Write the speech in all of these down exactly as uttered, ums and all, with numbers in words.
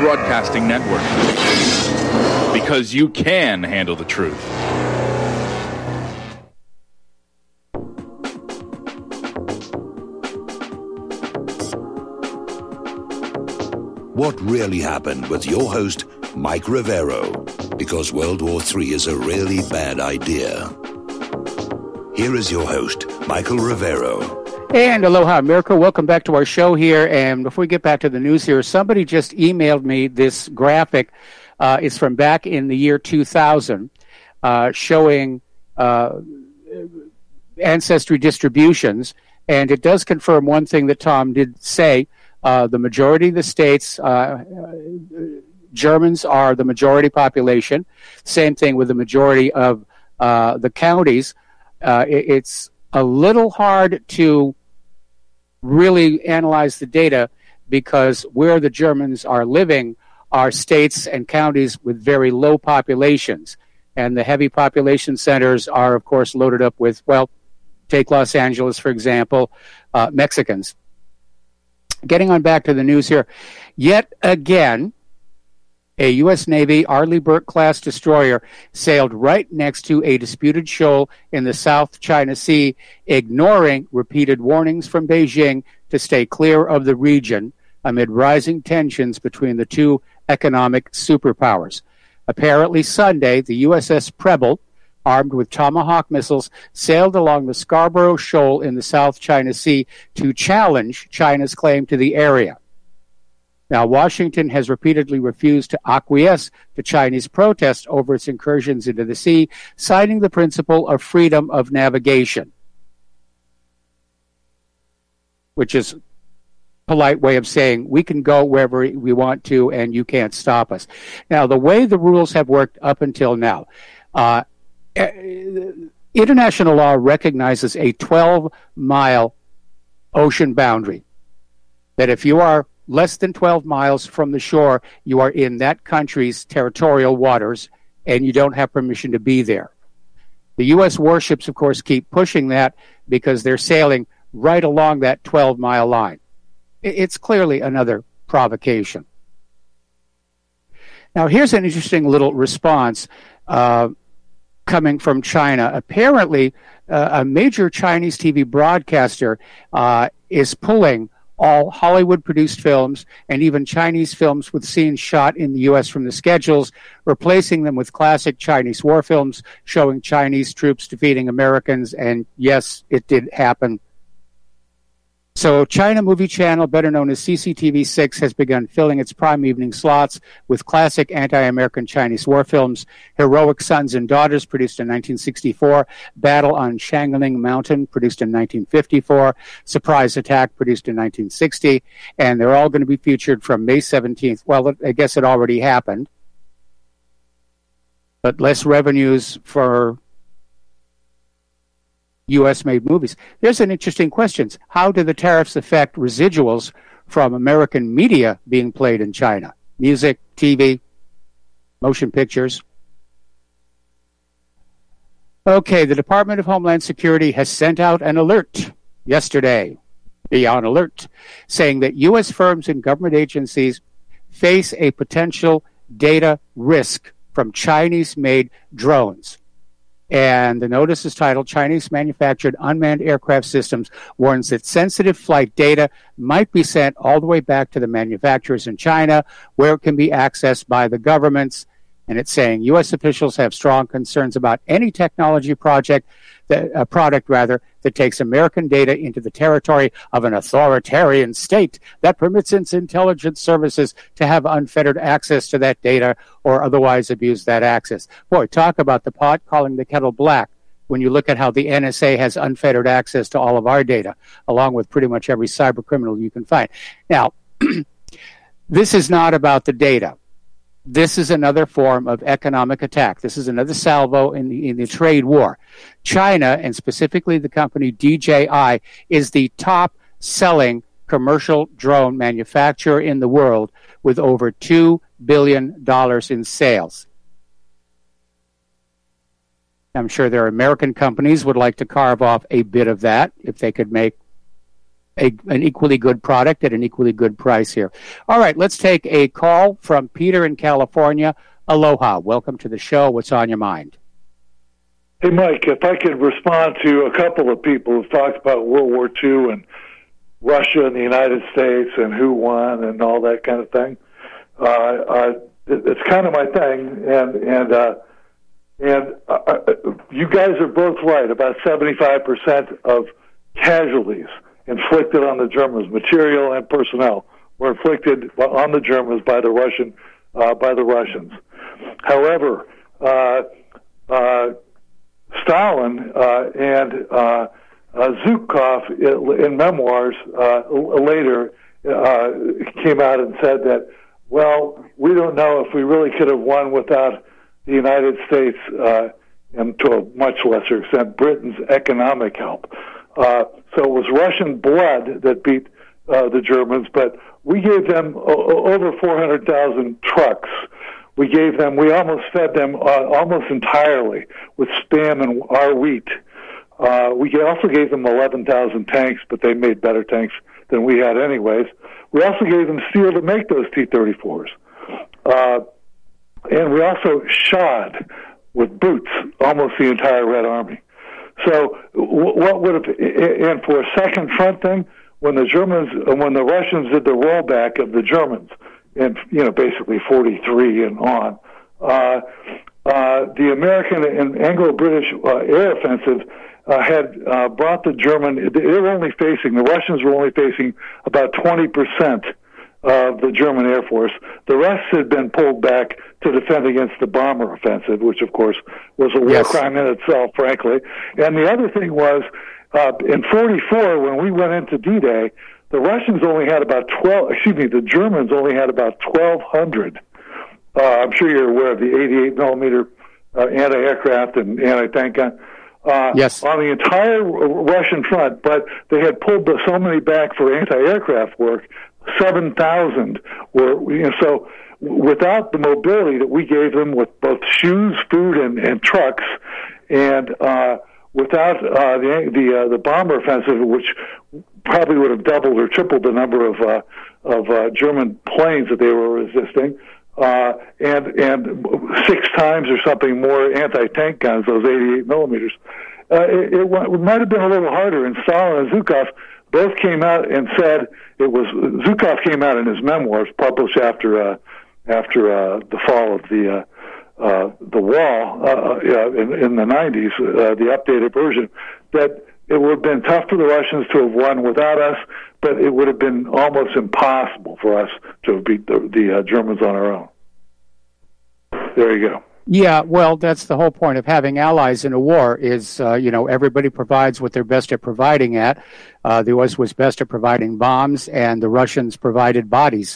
Broadcasting Network. Because you can handle the truth. What really happened with your host, Mike Rivero, because World War Three is a really bad idea. Here is your host, Michael Rivero. And aloha, America. Welcome back to our show here. And before we get back to the news here, somebody just emailed me this graphic. Uh, it's from back in the year two thousand, uh, showing uh, ancestry distributions. And it does confirm one thing that Tom did say. Uh, the majority of the states, uh, Germans are the majority population. Same thing with the majority of uh, the counties. Uh, it, it's a little hard to really analyze the data because where the Germans are living are states and counties with very low populations. And the heavy population centers are, of course, loaded up with, well, take Los Angeles, for example, uh, Mexicans. Getting on back to the news here, yet again, a U S Navy Arleigh Burke-class destroyer sailed right next to a disputed shoal in the South China Sea, ignoring repeated warnings from Beijing to stay clear of the region amid rising tensions between the two economic superpowers. Apparently Sunday, the U S S Preble, armed with Tomahawk missiles, sailed along the Scarborough Shoal in the South China Sea to challenge China's claim to the area. Now, Washington has repeatedly refused to acquiesce to Chinese protests over its incursions into the sea, citing the principle of freedom of navigation, which is a polite way of saying we can go wherever we want to and you can't stop us. Now, the way the rules have worked up until now, uh, international law recognizes a twelve-mile ocean boundary, that if you are less than twelve miles from the shore, you are in that country's territorial waters, and you don't have permission to be there. The U S warships, of course, keep pushing that because they're sailing right along that twelve-mile line. It's clearly another provocation. Now, here's an interesting little response uh, coming from China. Apparently, uh, a major Chinese T V broadcaster uh, is pulling all Hollywood-produced films and even Chinese films with scenes shot in the U S from the schedules, replacing them with classic Chinese war films showing Chinese troops defeating Americans. And yes, it did happen. So China Movie Channel, better known as C C T V six, has begun filling its prime evening slots with classic anti-American Chinese war films. Heroic Sons and Daughters, produced in nineteen sixty-four. Battle on Shangling Mountain, produced in nineteen fifty-four. Surprise Attack, produced in nineteen sixty. And they're all going to be featured from May seventeenth. Well, I guess it already happened. But less revenues for U S-made movies. There's an interesting question. How do the tariffs affect residuals from American media being played in China? Music, T V, motion pictures. Okay, the Department of Homeland Security has sent out an alert yesterday, beyond alert, saying that U S firms and government agencies face a potential data risk from Chinese-made drones. And the notice is titled, Chinese-manufactured unmanned aircraft systems warns that sensitive flight data might be sent all the way back to the manufacturers in China, where it can be accessed by the governments. And it's saying U S officials have strong concerns about any technology project, that, a product rather, that takes American data into the territory of an authoritarian state that permits its intelligence services to have unfettered access to that data or otherwise abuse that access. Boy, talk about the pot calling the kettle black when you look at how the N S A has unfettered access to all of our data, along with pretty much every cyber criminal you can find. Now, this is not about the data. This is another form of economic attack. This is another salvo in the, in the trade war. China, and specifically the company D J I, is the top-selling commercial drone manufacturer in the world with over two billion dollars in sales. I'm sure their American companies would like to carve off a bit of that if they could make a, an equally good product at an equally good price here. All right, let's take a call from Peter in California. Aloha. Welcome to the show. What's on your mind? Hey, Mike, if I could respond to a couple of people who've talked about World War Two and Russia and the United States and who won and all that kind of thing. Uh, uh, it, it's kind of my thing, and and uh, and uh, you guys are both right. About seventy-five percent of casualties inflicted on the Germans, material and personnel, were inflicted on the Germans by the Russian uh, by the Russians. However, uh, uh, Stalin uh, and uh, uh, Zhukov, in, in memoirs uh, later, uh, came out and said that, well, we don't know if we really could have won without the United States uh, and to a much lesser extent Britain's economic help. Uh, so it was Russian blood that beat uh, the Germans, but we gave them o- over four hundred thousand trucks. We gave them, we almost fed them uh, almost entirely with Spam and our wheat. Uh, we also gave them eleven thousand tanks, but they made better tanks than we had anyways. We also gave them steel to make those T thirty-fours. Uh, and we also shod with boots almost the entire Red Army. So what would have, and for a second front thing, when the Germans, when the Russians did the rollback of the Germans, in, you know, basically forty-three and on, uh, uh, the American and Anglo-British uh, air offensive uh, had uh, brought the German, they were only facing, the Russians were only facing about twenty percent of the German Air Force. The rest had been pulled back to defend against the bomber offensive, which, of course, was a war Yes. crime in itself, frankly. And the other thing was, uh, in forty-four, when we went into D-Day, the Russians only had about twelve, excuse me, the Germans only had about twelve hundred. Uh, I'm sure you're aware of the eighty-eight millimeter uh, anti-aircraft and anti-tank gun. Uh, Yes. On the entire Russian front, but they had pulled the, so many back for anti-aircraft work, seven thousand were, you know, so without the mobility that we gave them with both shoes, food, and, and trucks, and uh, without uh, the the, uh, the bomber offensive, which probably would have doubled or tripled the number of uh, of uh, German planes that they were resisting, uh, and and six times or something more anti-tank guns, those eighty-eight millimeters. Uh, it, it, it might have been a little harder, and Stalin and Zhukov both came out and said it was. Zhukov came out in his memoirs, published after uh, after uh, the fall of the uh, uh, the wall uh, uh, in, in the nineties, uh, the updated version, that it would have been tough for the Russians to have won without us, but it would have been almost impossible for us to have beat the, the uh, Germans on our own. There you go. Yeah, well, that's the whole point of having allies in a war is, uh, you know, everybody provides what they're best at providing at. Uh, the U S was best at providing bombs, and the Russians provided bodies.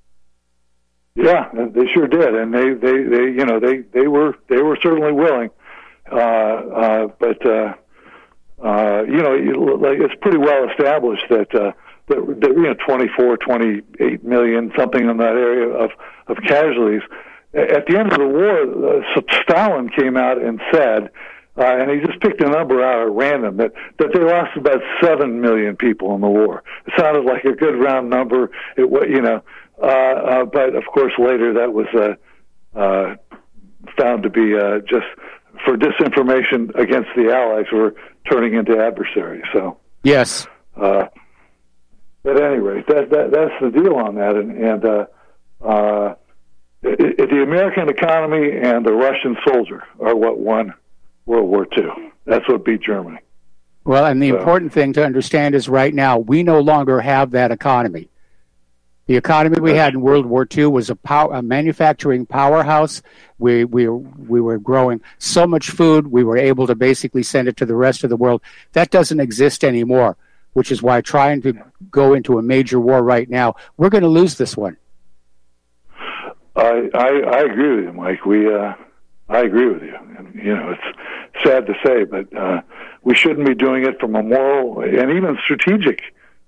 Yeah, they sure did, and they, they, they you know, they, they were they were certainly willing, uh, uh, but uh, uh, you know, like it's pretty well established that uh, that, that you know, twenty-four, twenty-eight million, something in that area of of casualties. At the end of the war, uh, Stalin came out and said, uh, and he just picked a number out at random, that, that they lost about seven million people in the war. It sounded like a good round number, it, you know, uh, uh, but of course later that was uh, uh, found to be uh, just for disinformation against the Allies who were turning into adversaries. So Yes. Uh, at any rate, that, that, that's the deal on that, and, and uh, uh, it, it, the American economy and the Russian soldier are what won World War Two. That's what beat Germany. Well, and the So- important thing to understand is right now we no longer have that economy. The economy we had in World War Two was a, pow- a manufacturing powerhouse. We we we were growing so much food, we were able to basically send it to the rest of the world. That doesn't exist anymore, which is why trying to go into a major war right now, we're going to lose this one. I, I I agree with you, Mike. We uh, I agree with you. And, you know, it's sad to say, but uh, we shouldn't be doing it from a moral and even strategic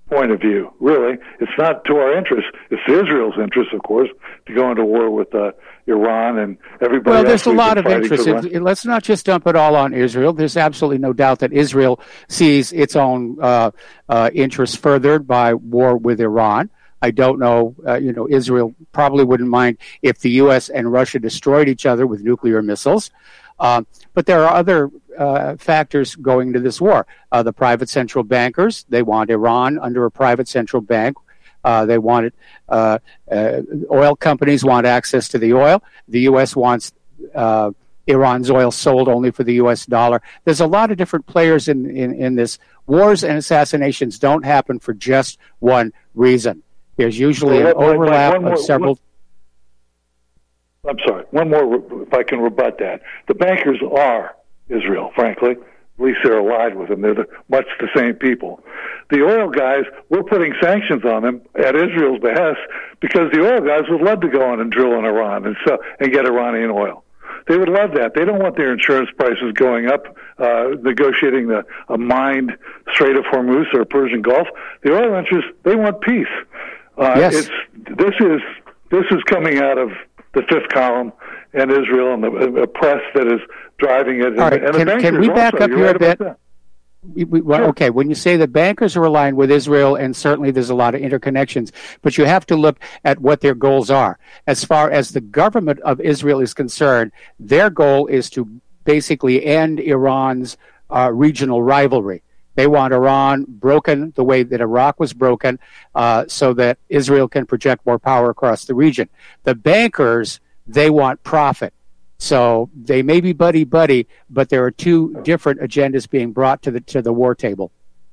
point of view, really. It's not to our interest. It's Israel's interest, of course, to go into war with uh, Iran and everybody well, else. There's a lot of fighting interest. It, it, let's not just dump it all on Israel. There's absolutely no doubt that Israel sees its own uh, uh, interests furthered by war with Iran. I don't know, uh, you know, Israel probably wouldn't mind if the U S and Russia destroyed each other with nuclear missiles. Uh, but there are other uh, factors going into this war. Uh, the private central bankers, they want Iran under a private central bank. Uh, they want it, uh, uh, oil companies want access to the oil. The U S wants uh, Iran's oil sold only for the U S dollar. There's a lot of different players in, in, in this. Wars and assassinations don't happen for just one reason. There's usually an overlap more, of several... One, I'm sorry, one more, if I can rebut that. The bankers are Israel, frankly. At least they're allied with them. They're the, much the same people. The oil guys, we're putting sanctions on them at Israel's behest because the oil guys would love to go on and drill in Iran and, sell, and get Iranian oil. They would love that. They don't want their insurance prices going up, uh, negotiating the, a mined Strait of Hormuz or Persian Gulf. The oil interests, they want peace. Uh, yes. It's this is this is coming out of the fifth column and Israel and the, the press that is driving it. All right. And, can, and can we back also, up here right a bit? We, we, well, sure. Okay, when you say the bankers are aligned with Israel, and certainly there's a lot of interconnections, but you have to look at what their goals are. As far as the government of Israel is concerned, their goal is to basically end Iran's uh, regional rivalry. They want Iran broken the way that Iraq was broken uh, so that Israel can project more power across the region. The bankers, they want profit. So they may be buddy-buddy, but there are two different agendas being brought to the to the war table.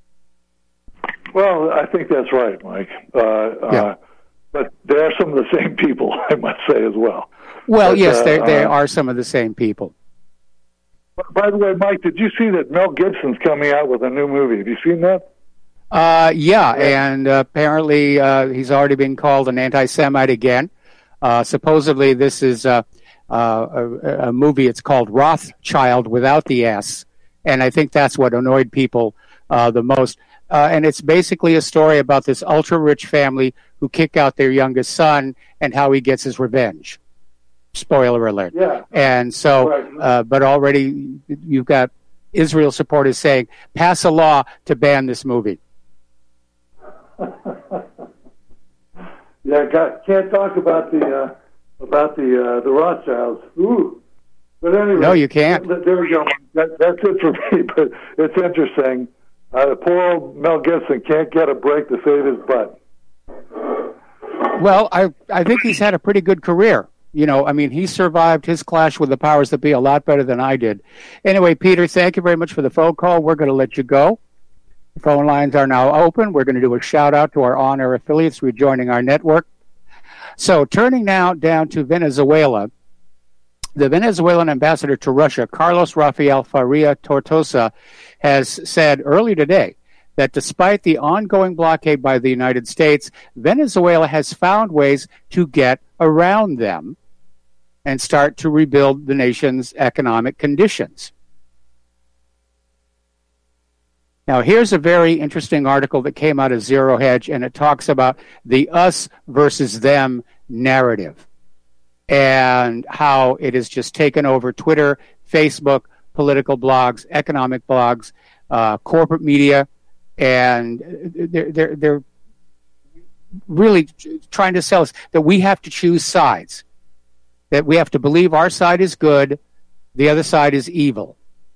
Well, I think that's right, Mike. Uh, yeah. uh, but they are some of the same people, I must say, as well. Well, but, yes, uh, they they uh, are some of the same people. By the way, Mike, did you see that Mel Gibson's coming out with a new movie? Have you seen that? Uh, yeah, and uh, apparently uh, he's already been called an anti-Semite again. Uh, supposedly, this is uh, uh, a, a movie. It's called Rothschild without the S, and I think that's what annoyed people uh, the most. Uh, and it's basically a story about this ultra-rich family who kick out their youngest son and how he gets his revenge. Spoiler alert. Yeah. And so, right. uh, but already you've got Israel supporters saying, pass a law to ban this movie. Yeah, got, can't talk about the uh, about the uh, the Rothschilds. Ooh. But anyway, no, you can't. Th- there we go. That, that's it for me. But it's interesting. Uh, poor old Mel Gibson can't get a break to save his butt. Well, I I think he's had a pretty good career. You know, I mean, he survived his clash with the powers that be a lot better than I did. Anyway, Peter, thank you very much for the phone call. We're going to let you go. The phone lines are now open. We're going to do a shout-out to our on-air affiliates rejoining our network. So turning now down to Venezuela, the Venezuelan ambassador to Russia, Carlos Rafael Faria Tortosa, has said early today that despite the ongoing blockade by the United States, Venezuela has found ways to get around them and start to rebuild the nation's economic conditions. Now, here's a very interesting article that came out of Zero Hedge, and it talks about the us versus them narrative and how it has just taken over Twitter, Facebook, political blogs, economic blogs, uh, corporate media, and they're, they're, they're really trying to sell us that we have to choose sides, that we have to believe our side is good, the other side is evil.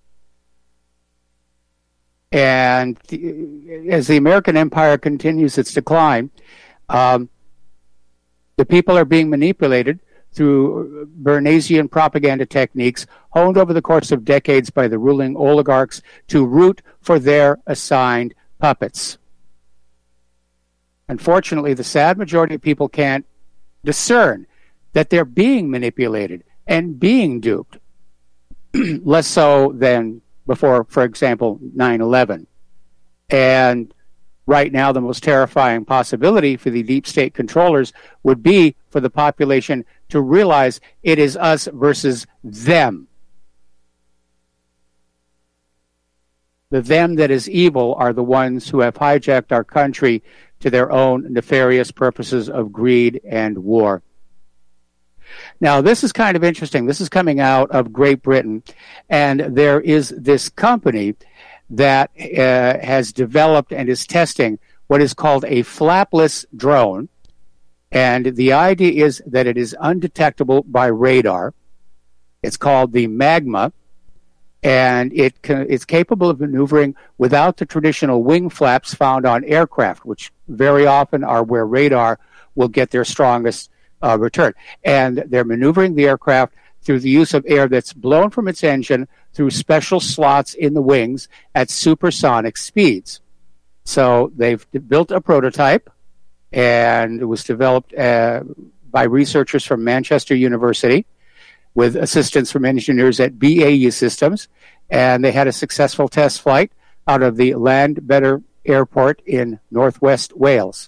And the, as the American empire continues its decline, um, the people are being manipulated through Bernaysian propaganda techniques honed over the course of decades by the ruling oligarchs to root for their assigned puppets. Unfortunately, the sad majority of people can't discern that they're being manipulated and being duped, less so than before, for example, nine eleven. And right now, the most terrifying possibility for the deep state controllers would be for the population to realize it is us versus them. The them that is evil are the ones who have hijacked our country to their own nefarious purposes of greed and war. Now, this is kind of interesting. This is coming out of Great Britain, and there is this company that uh, has developed and is testing what is called a flapless drone, and the idea is that it is undetectable by radar. It's called the Magma, and it can, it's capable of maneuvering without the traditional wing flaps found on aircraft, which very often are where radar will get their strongest uh, return. And they're maneuvering the aircraft through the use of air that's blown from its engine through special slots in the wings at supersonic speeds. So they've built a prototype, and it was developed uh, by researchers from Manchester University with assistance from engineers at B A E Systems, and they had a successful test flight out of the Landbetter Airport in northwest Wales.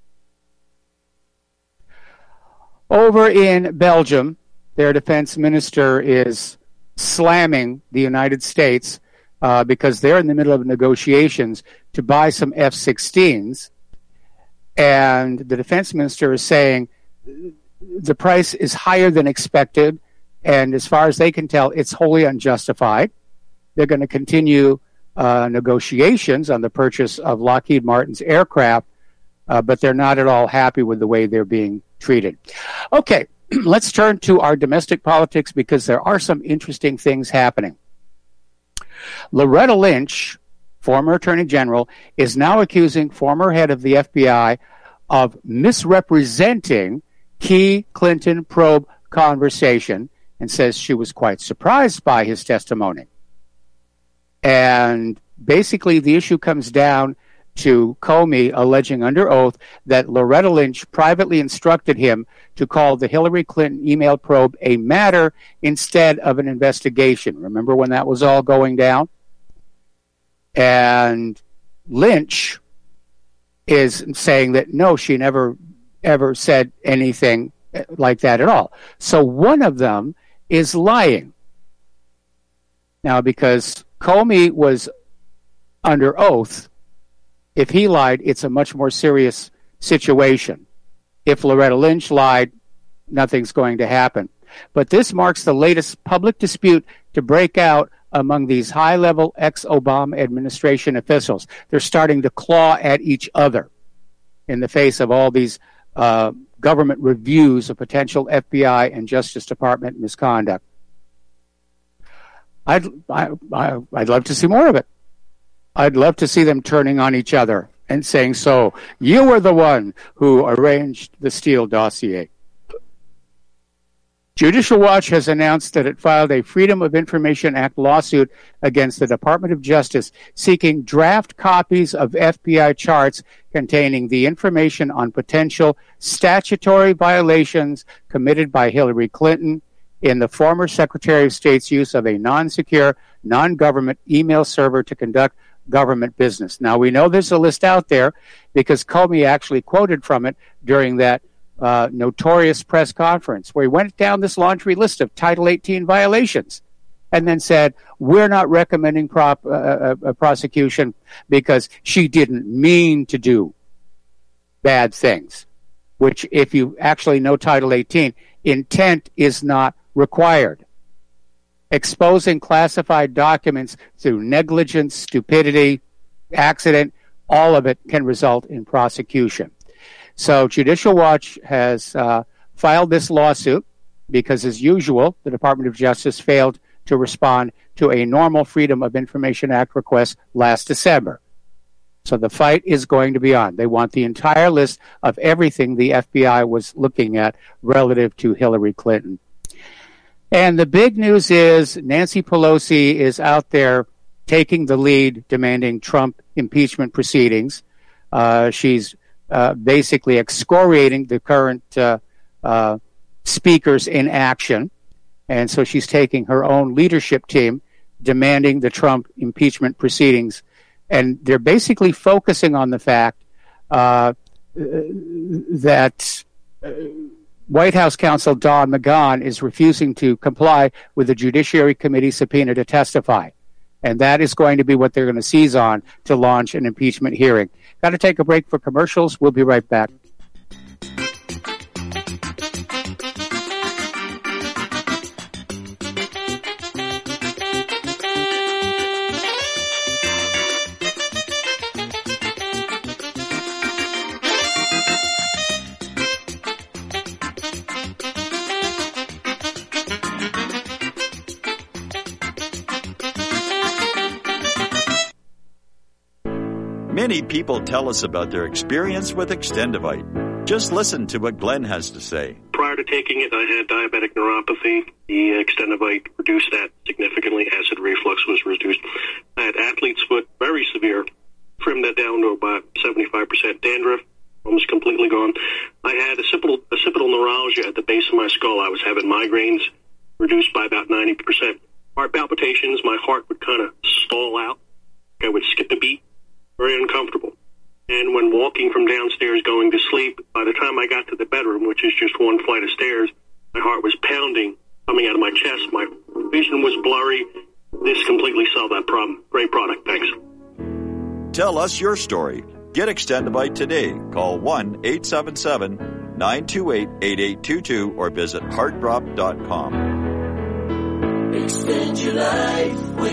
Over in Belgium, their defense minister is slamming the United States uh, because they're in the middle of negotiations to buy some F sixteens, and the defense minister is saying the price is higher than expected, and as far as they can tell, it's wholly unjustified. They're going to continue uh, negotiations on the purchase of Lockheed Martin's aircraft, uh, but they're not at all happy with the way they're being treated. Okay, let's turn to our domestic politics because there are some interesting things happening. Loretta Lynch, former Attorney General, is now accusing former head of the F B I of misrepresenting key Clinton probe conversation, and says she was quite surprised by his testimony. And basically the issue comes down to Comey alleging under oath that Loretta Lynch privately instructed him to call the Hillary Clinton email probe a matter instead of an investigation. Remember when that was all going down? And Lynch is saying that no, she never ever said anything like that at all. So one of them is lying. Now, because Comey was under oath, if he lied, it's a much more serious situation. If Loretta Lynch lied, nothing's going to happen. But this marks the latest public dispute to break out among these high-level ex-Obama administration officials. They're starting to claw at each other in the face of all these uh, government reviews of potential F B I and Justice Department misconduct. I'd, I, I, I'd love to see more of it. I'd love to see them turning on each other and saying, so you were the one who arranged the Steele dossier. Judicial Watch has announced that it filed a Freedom of Information Act lawsuit against the Department of Justice seeking draft copies of F B I charts containing the information on potential statutory violations committed by Hillary Clinton in the former Secretary of State's use of a non-secure, non-government email server to conduct government business. Now, we know there's a list out there because Comey actually quoted from it during that uh, notorious press conference where he went down this laundry list of Title eighteen violations and then said, we're not recommending prop, uh, a prosecution because she didn't mean to do bad things, which if you actually know Title eighteen, intent is not required. Exposing classified documents through negligence, stupidity, accident, all of it can result in prosecution. So Judicial Watch has uh, filed this lawsuit because, as usual, the Department of Justice failed to respond to a normal Freedom of Information Act request last December. So the fight is going to be on. They want the entire list of everything the F B I was looking at relative to Hillary Clinton. And the big news is Nancy Pelosi is out there taking the lead, demanding Trump impeachment proceedings. Uh, she's uh, basically excoriating the current uh, uh, speakers in action. And so she's taking her own leadership team, demanding the Trump impeachment proceedings. And they're basically focusing on the fact uh, that uh, White House counsel Don McGahn is refusing to comply with the Judiciary Committee subpoena to testify. And that is going to be what they're going to seize on to launch an impeachment hearing. Got to take a break for commercials. We'll be right back. Many people tell us about their experience with Extendivite. Just listen to what Glenn has to say. Prior to taking it, I had diabetic neuropathy. The Extendivite reduced that significantly. Acid reflux was reduced. I had athlete's foot, very severe. Trimmed that down to about seventy-five percent dandruff, almost completely gone. I had occipital, occipital neuralgia at the base of my skull. I was having migraines, reduced by about ninety percent. Heart palpitations, my heart would kind of stall out. I would skip a beat. Very uncomfortable. And when walking from downstairs going to sleep, by the time I got to the bedroom, which is just one flight of stairs, my heart was pounding, coming out of my chest. My vision was blurry. This completely solved that problem. Great product. Thanks. Tell us your story. Get Extendivite today. Call one eight seven seven, nine two eight, eight eight two two or visit heart drop dot com. Extend your life with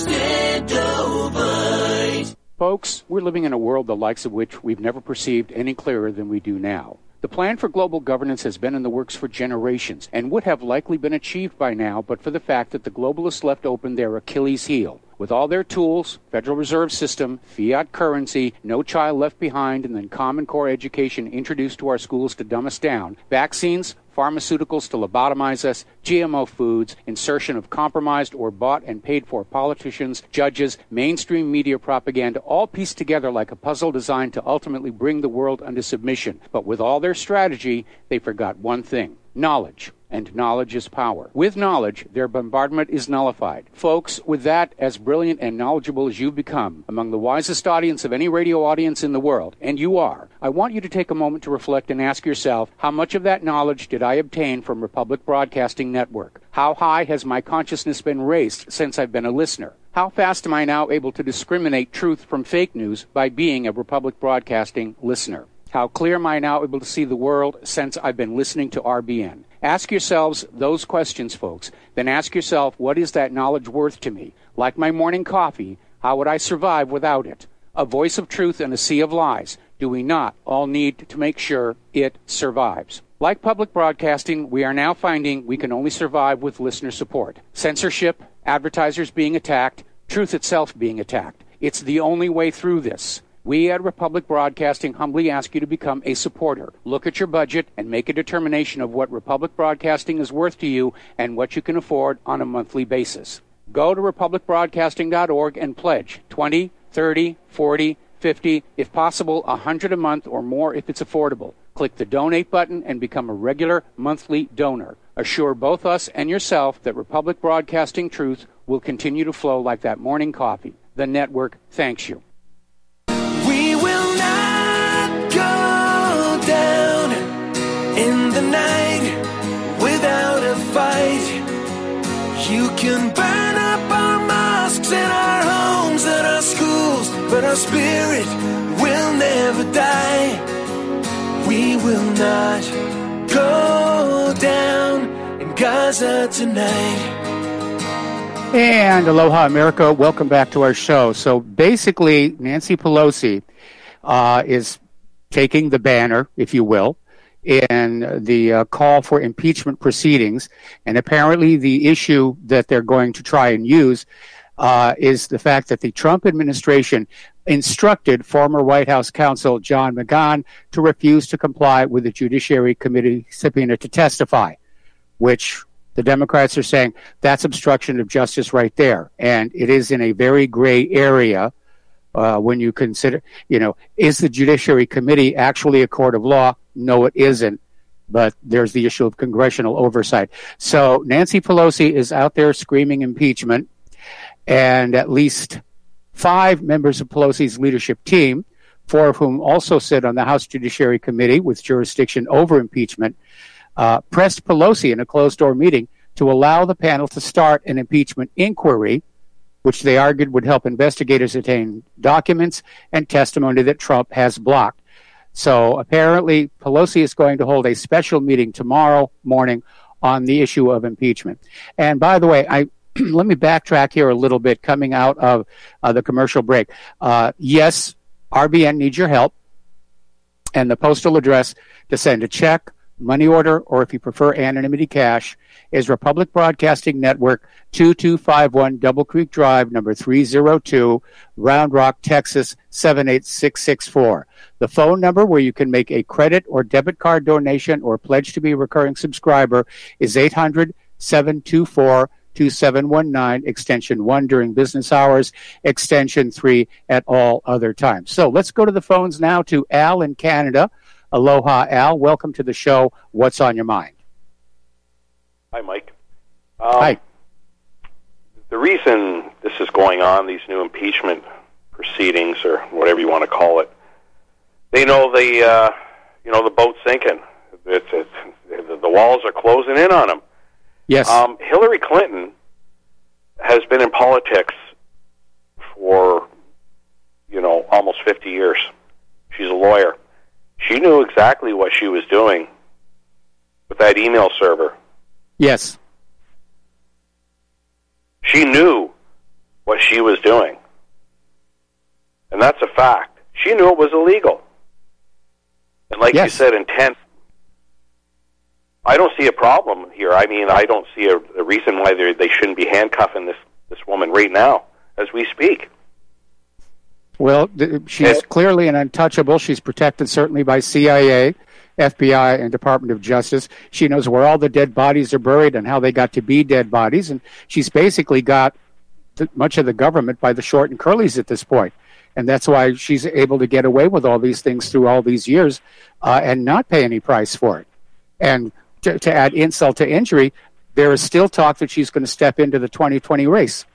Extendivite. Folks, we're living in a world the likes of which we've never perceived any clearer than we do now. The plan for global governance has been in the works for generations and would have likely been achieved by now but for the fact that the globalists left open their Achilles heel. With all their tools, Federal Reserve System, fiat currency, no child left behind, and then Common Core education introduced to our schools to dumb us down, vaccines, pharmaceuticals to lobotomize us, G M O foods, insertion of compromised or bought and paid for politicians, judges, mainstream media propaganda, all pieced together like a puzzle designed to ultimately bring the world under submission. But with all their strategy, they forgot one thing: knowledge. And knowledge is power. With knowledge, their bombardment is nullified. Folks, with that, as brilliant and knowledgeable as you've become, among the wisest audience of any radio audience in the world, and you are, I want you to take a moment to reflect and ask yourself, how much of that knowledge did I obtain from Republic Broadcasting Network? How high has my consciousness been raised since I've been a listener? How fast am I now able to discriminate truth from fake news by being a Republic Broadcasting listener? How clear am I now able to see the world since I've been listening to R B N? Ask yourselves those questions, folks. Then ask yourself, what is that knowledge worth to me? Like my morning coffee, how would I survive without it? A voice of truth in a sea of lies. Do we not all need to make sure it survives? Like public broadcasting, we are now finding we can only survive with listener support. Censorship, advertisers being attacked, truth itself being attacked. It's the only way through this. We at Republic Broadcasting humbly ask you to become a supporter. Look at your budget and make a determination of what Republic Broadcasting is worth to you and what you can afford on a monthly basis. Go to republic broadcasting dot org and pledge twenty, thirty, forty, fifty, if possible, one hundred a month or more if it's affordable. Click the donate button and become a regular monthly donor. Assure both us and yourself that Republic Broadcasting truth will continue to flow like that morning coffee. The network thanks you. We will not go down in the night without a fight. You can burn up our mosques and our homes and our schools, but our spirit will never die. We will not go down in Gaza tonight. And aloha, America. Welcome back to our show. So basically, Nancy Pelosi uh, is taking the banner, if you will, in the uh, call for impeachment proceedings. And apparently the issue that they're going to try and use uh, is the fact that the Trump administration instructed former White House counsel John McGahn to refuse to comply with the Judiciary Committee subpoena to testify, which the Democrats are saying that's obstruction of justice right there. And it is in a very gray area uh, when you consider, you know, is the Judiciary Committee actually a court of law? No, it isn't. But there's the issue of congressional oversight. So Nancy Pelosi is out there screaming impeachment, and at least five members of Pelosi's leadership team, four of whom also sit on the House Judiciary Committee with jurisdiction over impeachment, Uh, pressed Pelosi in a closed-door meeting to allow the panel to start an impeachment inquiry which they argued would help investigators obtain documents and testimony that Trump has blocked. So apparently Pelosi is going to hold a special meeting tomorrow morning on the issue of impeachment. And by the way, I let me backtrack here a little bit coming out of uh, the commercial break. Uh, yes, R B N needs your help. And the postal address to send a check, money order, or if you prefer anonymity cash, is Republic Broadcasting Network, two two five one Double Creek Drive, number three oh two, Round Rock, Texas, seven eight six six four. The phone number where you can make a credit or debit card donation or pledge to be a recurring subscriber is eight hundred, seven two four, two seven one nine, extension one during business hours, extension three at all other times. So let's go to the phones now to Al in Canada. Aloha, Al. Welcome to the show. What's on your mind? Hi, Mike. Um, Hi. The reason this is going on, these new impeachment proceedings, or whatever you want to call it, they know the, uh, you know, the boat's sinking. It's, it's, the walls are closing in on them. Yes. Um, Hillary Clinton has been in politics for, you know, almost fifty years. She's a lawyer. She knew exactly what she was doing with that email server. Yes. She knew what she was doing. And that's a fact. She knew it was illegal. And like yes. you said, intent. I don't see a problem here. I mean, I don't see a, a reason why they shouldn't be handcuffing this, this woman right now as we speak. Well, th- she's yeah. clearly an untouchable. She's protected certainly by C I A, F B I, and Department of Justice. She knows where all the dead bodies are buried and how they got to be dead bodies. And she's basically got th- much of the government by the short and curlies at this point. And that's why she's able to get away with all these things through all these years uh, and not pay any price for it. And to, to add insult to injury, there is still talk that she's going to step into the twenty twenty race.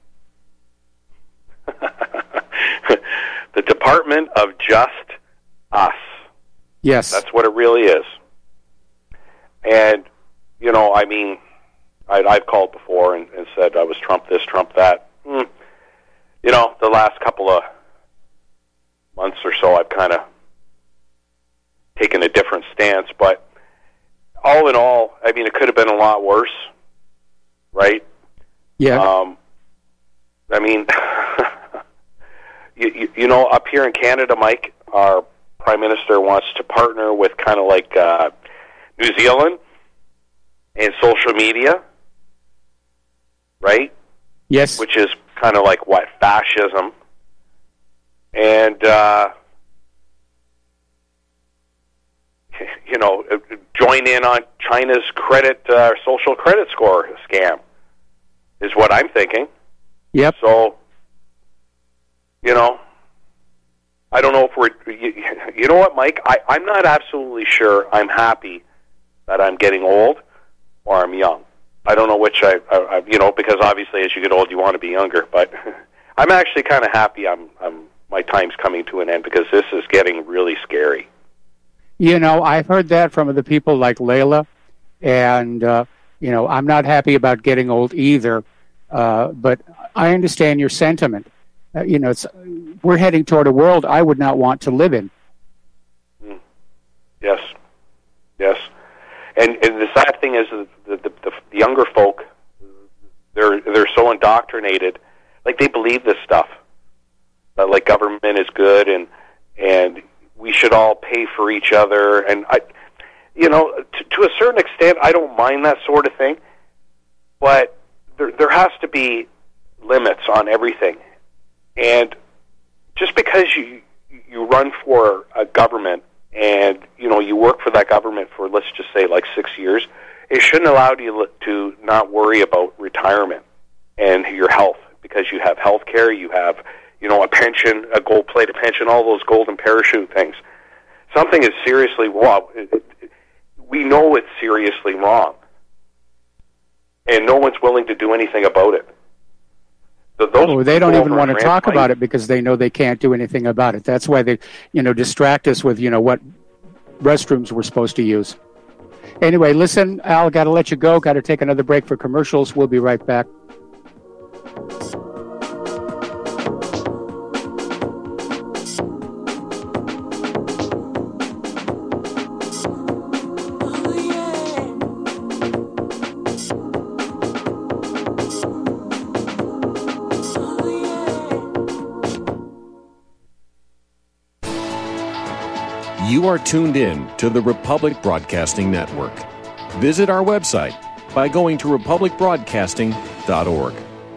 The Department of Just Us. Yes. That's what it really is. And, you know, I mean, I, I've called before and, and said I was Trump this, Trump that. Mm. You know, the last couple of months or so, I've kind of taken a different stance. But all in all, I mean, it could have been a lot worse, right? Yeah. Um, I mean... You, you, you know, up here in Canada, Mike, our Prime Minister wants to partner with kind of like uh, New Zealand and social media, right? Yes. Which is kind of like, what, fascism. And, uh, you know, join in on China's credit, uh, social credit score scam is what I'm thinking. Yep. So... You know, I don't know if we're, you, you know what, Mike? I, I'm not absolutely sure I'm happy that I'm getting old or I'm young. I don't know which I, I, I you know, because obviously as you get old, you want to be younger. But I'm actually kind of happy I'm, I'm, my time's coming to an end because this is getting really scary. You know, I've heard that from other people like Layla, and, uh, you know, I'm not happy about getting old either, uh, but I understand your sentiment. Uh, you know, it's, we're heading toward a world I would not want to live in. Mm. Yes, yes. And, and the sad thing is the, the, the, the younger folk, they're they're so indoctrinated, like they believe this stuff. That, like government is good and and we should all pay for each other. And I, you know, to, to a certain extent, I don't mind that sort of thing, but there there has to be limits on everything. And just because you you run for a government and, you know, you work for that government for, let's just say, like six years, it shouldn't allow you to not worry about retirement and your health because you have health care, you have, you know, a pension, a gold-plated pension, all those golden parachute things. Something is seriously wrong. We know it's seriously wrong. And no one's willing to do anything about it. Those oh, they don't even want to talk about it because they know they can't do anything about it. That's why they, you know, distract us with, you know, what restrooms we're supposed to use. Anyway, listen, Al, got to let you go. Got to take another break for commercials. We'll be right back. You are tuned in to the Republic Broadcasting Network. Visit our website by going to republic broadcasting dot org.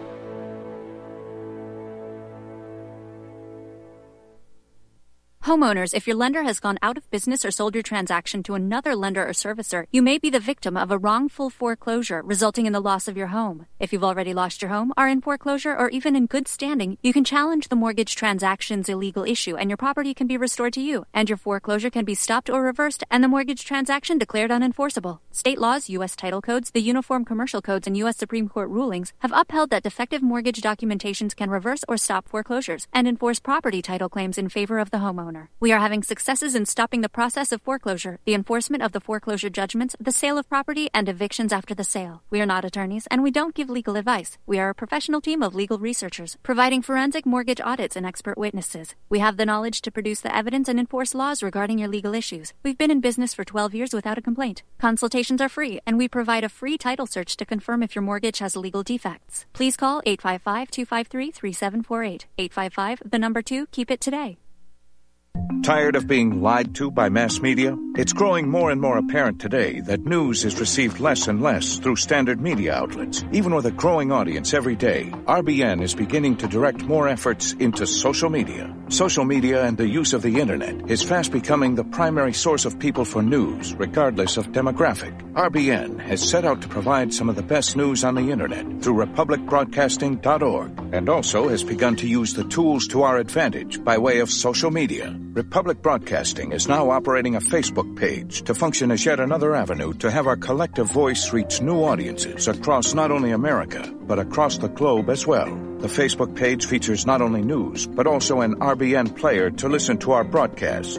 Homeowners, if your lender has gone out of business or sold your transaction to another lender or servicer, you may be the victim of a wrongful foreclosure, resulting in the loss of your home. If you've already lost your home, are in foreclosure, or even in good standing, you can challenge the mortgage transaction's illegal issue, and your property can be restored to you, and your foreclosure can be stopped or reversed, and the mortgage transaction declared unenforceable. State laws, U S title codes, the Uniform Commercial Codes, and U S Supreme Court rulings have upheld that defective mortgage documentations can reverse or stop foreclosures and enforce property title claims in favor of the homeowner. We are having successes in stopping the process of foreclosure, the enforcement of the foreclosure judgments, the sale of property, and evictions after the sale. We are not attorneys, and we don't give legal advice. We are a professional team of legal researchers, providing forensic mortgage audits and expert witnesses. We have the knowledge to produce the evidence and enforce laws regarding your legal issues. We've been in business for twelve years without a complaint. Consultations are free, and we provide a free title search to confirm if your mortgage has legal defects. Please call eight five five, two five three, three seven four eight. eight five five, the number two, keep it today. Tired of being lied to by mass media? It's growing more and more apparent today that news is received less and less through standard media outlets. Even with a growing audience every day, R B N is beginning to direct more efforts into social media. Social media and the use of the internet is fast becoming the primary source of people for news, regardless of demographic. R B N has set out to provide some of the best news on the internet through republic broadcasting dot org, and also has begun to use the tools to our advantage by way of social media. Republic Broadcasting is now operating a Facebook page to function as yet another avenue to have our collective voice reach new audiences across not only America, but across the globe as well. The Facebook page features not only news, but also an R B N player to listen to our broadcast.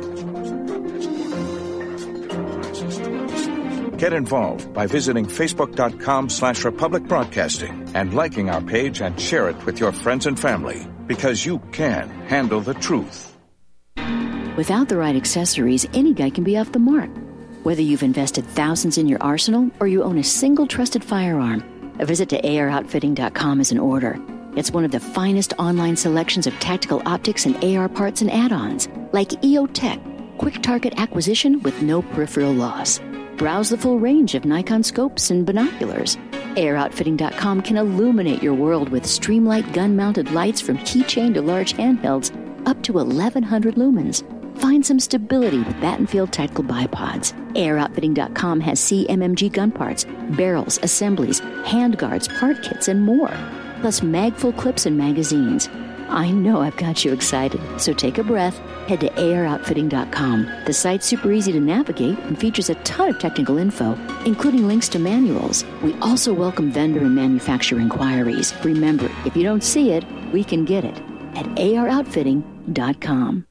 Get involved by visiting facebook.com slash Republic Broadcasting and liking our page and share it with your friends and family, because you can handle the truth. Without the right accessories, any guy can be off the mark. Whether you've invested thousands in your arsenal or you own a single trusted firearm, a visit to A R outfitting dot com is in order. It's one of the finest online selections of tactical optics and A R parts and add-ons, like E O Tech, quick target acquisition with no peripheral loss. Browse the full range of Nikon scopes and binoculars. A R outfitting dot com can illuminate your world with Streamlight gun-mounted lights from keychain to large handhelds up to eleven hundred lumens. Find some stability with Battenfield Tactical Bipods. A R outfitting dot com has C M M G gun parts, barrels, assemblies, handguards, part kits, and more. Plus magful clips and magazines. I know I've got you excited, so take a breath. Head to A R outfitting dot com. The site's super easy to navigate and features a ton of technical info, including links to manuals. We also welcome vendor and manufacturer inquiries. Remember, if you don't see it, we can get it at A R outfitting dot com.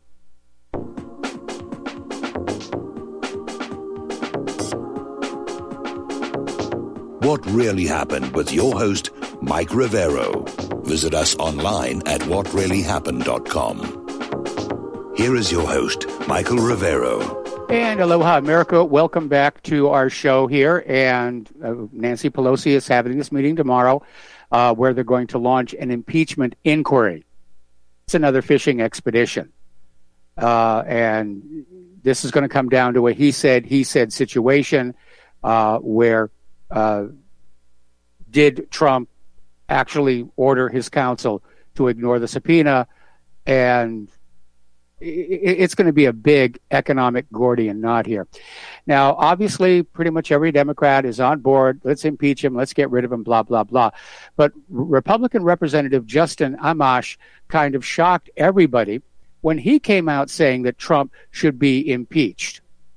What really happened with your host, Mike Rivero. Visit us online at what really happened dot com. Here is your host, Michael Rivero. And aloha, America. Welcome back to our show here. And uh, Nancy Pelosi is having this meeting tomorrow uh, where they're going to launch an impeachment inquiry. It's another fishing expedition. Uh, and this is going to come down to a he said, he said situation uh, where uh, did Trump actually order his counsel to ignore the subpoena? And it's going to be a big economic Gordian knot here. Now, obviously, pretty much every Democrat is on board. Let's impeach him. Let's get rid of him, blah, blah, blah. But Republican Representative Justin Amash kind of shocked everybody when he came out saying that Trump should be impeached.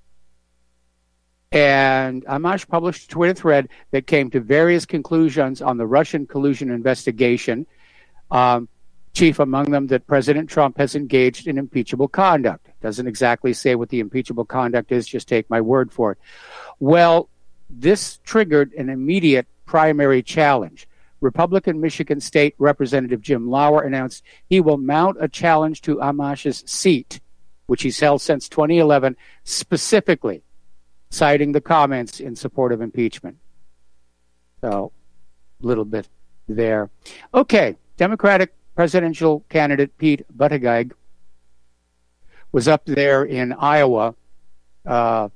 And Amash published a Twitter thread that came to various conclusions on the Russian collusion investigation, um, chief among them that President Trump has engaged in impeachable conduct. Doesn't exactly say what the impeachable conduct is, just take my word for it. Well, this triggered an immediate primary challenge. Republican Michigan State Representative Jim Lauer announced he will mount a challenge to Amash's seat, which he's held since twenty eleven, specifically citing the comments in support of impeachment. So, a little bit there. Okay, Democratic presidential candidate Pete Buttigieg was up there in Iowa uh,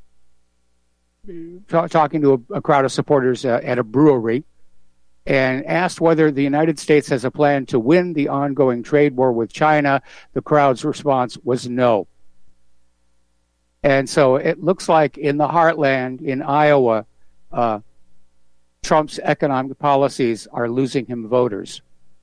t- talking to a, a crowd of supporters uh, at a brewery, and asked whether the United States has a plan to win the ongoing trade war with China. The crowd's response was no. And so it looks like in the heartland, in Iowa, uh, Trump's economic policies are losing him voters.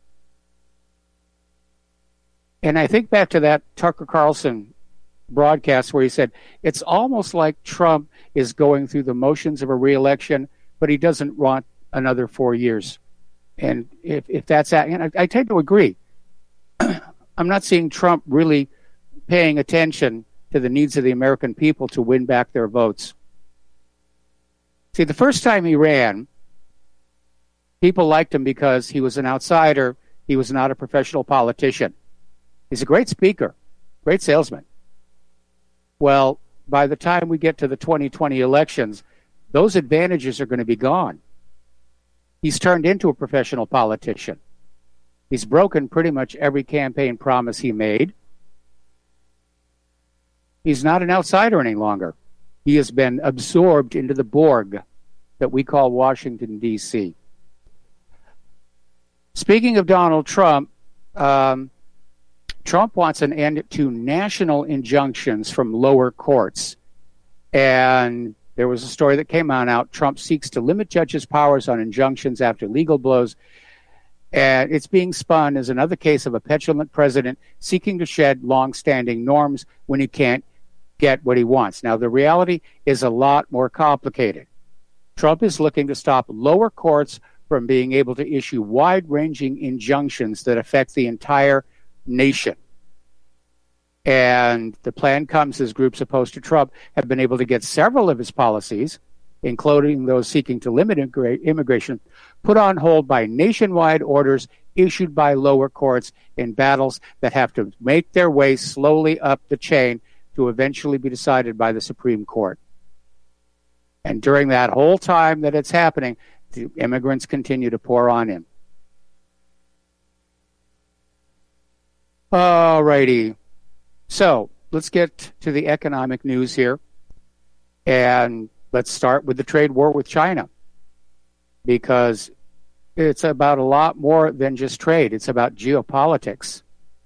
And I think back to that Tucker Carlson broadcast where he said, it's almost like Trump is going through the motions of a re-election, but he doesn't want another four years. And if, if that's that, and I, I tend to agree. I'm not seeing Trump really paying attention to the needs of the American people to win back their votes. See, the first time he ran, people liked him because he was an outsider. He was not a professional politician. He's a great speaker, great salesman. Well, by the time we get to the twenty twenty elections, those advantages are going to be gone. He's turned into a professional politician. He's broken pretty much every campaign promise he made. He's not an outsider any longer. He has been absorbed into the Borg that we call Washington, D C Speaking of Donald Trump, um, Trump wants an end to national injunctions from lower courts. And there was a story that came on out. Trump seeks to limit judges' powers on injunctions after legal blows. And it's being spun as another case of a petulant president seeking to shed long-standing norms when he can't get what he wants. Now, the reality is a lot more complicated. Trump is looking to stop lower courts from being able to issue wide-ranging injunctions that affect the entire nation. And the plan comes as groups opposed to Trump have been able to get several of his policies, including those seeking to limit immigration, put on hold by nationwide orders issued by lower courts in battles that have to make their way slowly up the chain to eventually be decided by the Supreme Court. And during that whole time that it's happening, the immigrants continue to pour on in. All righty. So let's get to the economic news here. And let's start with the trade war with China. Because it's about a lot more than just trade. It's about geopolitics.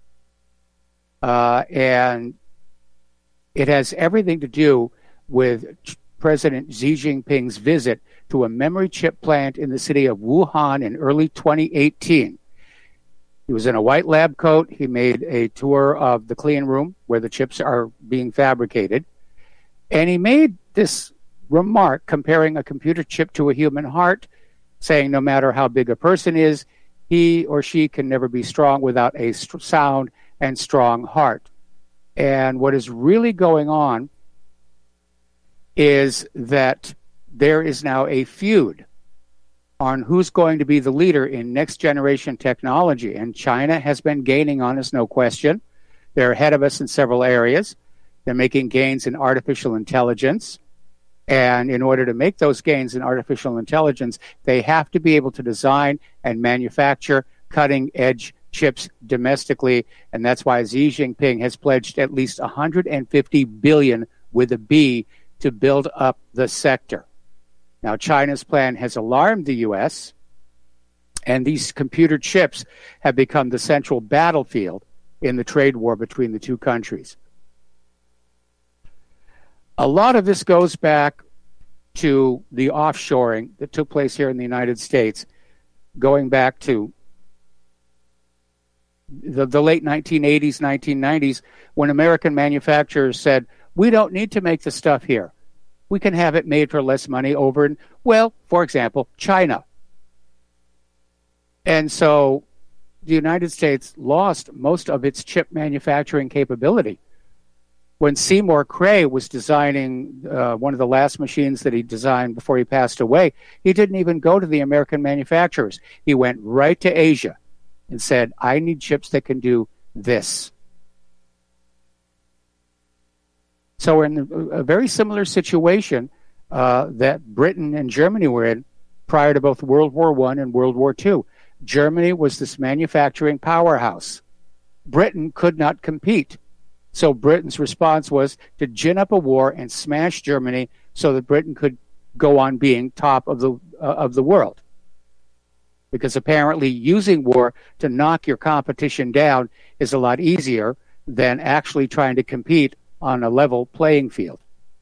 Uh, and it has everything to do with President Xi Jinping's visit to a memory chip plant in the city of Wuhan in early twenty eighteen. He was in a white lab coat. He made a tour of the clean room where the chips are being fabricated. And he made this remark comparing a computer chip to a human heart, saying no matter how big a person is, he or she can never be strong without a st- sound and strong heart. And what is really going on is that there is now a feud on who's going to be the leader in next generation technology. And China has been gaining on us, no question. They're ahead of us in several areas. They're making gains in artificial intelligence. And in order to make those gains in artificial intelligence, they have to be able to design and manufacture cutting-edge chips domestically. And that's why Xi Jinping has pledged at least one hundred fifty billion dollars with a B to build up the sector. Now, China's plan has alarmed the U S, and these computer chips have become the central battlefield in the trade war between the two countries. A lot of this goes back to the offshoring that took place here in the United States, going back to the, the late nineteen eighties, nineteen nineties, when American manufacturers said, we don't need to make the stuff here. We can have it made for less money over in, well, for example, China. And so the United States lost most of its chip manufacturing capability. When Seymour Cray was designing uh, one of the last machines that he designed before he passed away, he didn't even go to the American manufacturers. He went right to Asia and said, I need chips that can do this. So we're in a very similar situation uh, that Britain and Germany were in prior to both World War One and World War Two. Germany was this manufacturing powerhouse. Britain could not compete. So Britain's response was to gin up a war and smash Germany so that Britain could go on being top of the uh, of the world. Because apparently using war to knock your competition down is a lot easier than actually trying to compete on a level playing field.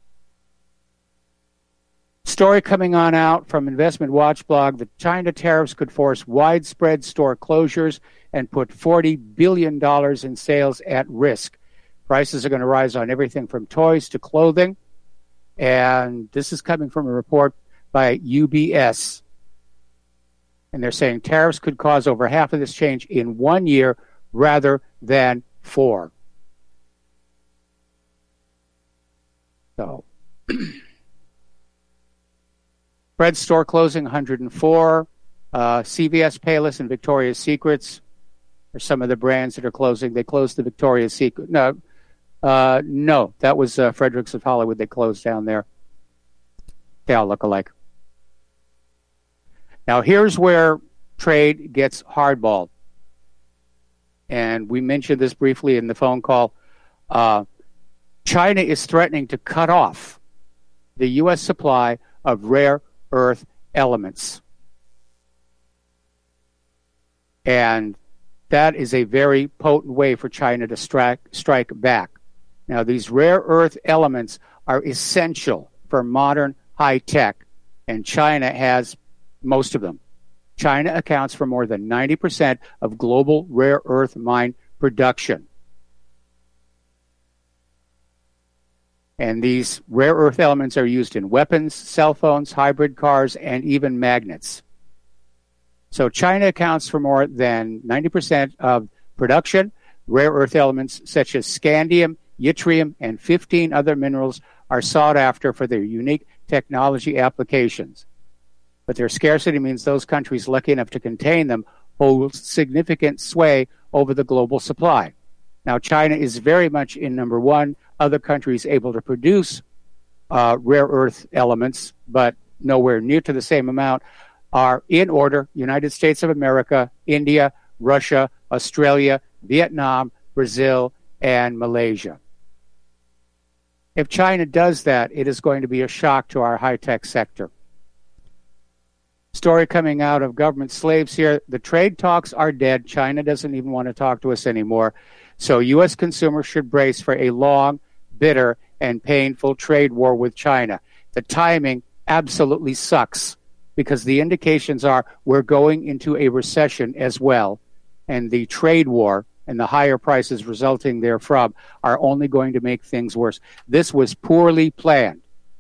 Story coming on out from Investment Watch blog that China tariffs could force widespread store closures and put forty billion dollars in sales at risk. Prices are going to rise on everything from toys to clothing. And this is coming from a report by U B S. And they're saying tariffs could cause over half of this change in one year rather than four. So, Fred's store closing one hundred four. Uh, C V S Payless and Victoria's Secrets are some of the brands that are closing. They closed the Victoria's Secret. No, uh, no, that was uh, Fredericks of Hollywood. They closed down there. They all look alike. Now, here's where trade gets hardballed. And we mentioned this briefly in the phone call. Uh, China is threatening to cut off the U S supply of rare earth elements. And that is a very potent way for China to strike, strike back. Now, these rare earth elements are essential for modern high tech, and China has most of them. China accounts for more than ninety percent of global rare earth mine production. And these rare earth elements are used in weapons, cell phones, hybrid cars, and even magnets. So China accounts for more than ninety percent of production. Rare earth elements such as scandium, yttrium, and fifteen other minerals are sought after for their unique technology applications. But their scarcity means those countries lucky enough to contain them hold significant sway over the global supply. Now, China is very much in number one. Other countries able to produce uh, rare earth elements, but nowhere near to the same amount, are in order: United States of America, India, Russia, Australia, Vietnam, Brazil, and Malaysia. If China does that, it is going to be a shock to our high-tech sector. Story coming out of government slaves here. The trade talks are dead. China doesn't even want to talk to us anymore. So U S consumers should brace for a long, bitter, and painful trade war with China. The timing absolutely sucks because the indications are we're going into a recession as well. And the trade war and the higher prices resulting therefrom are only going to make things worse. This was poorly planned.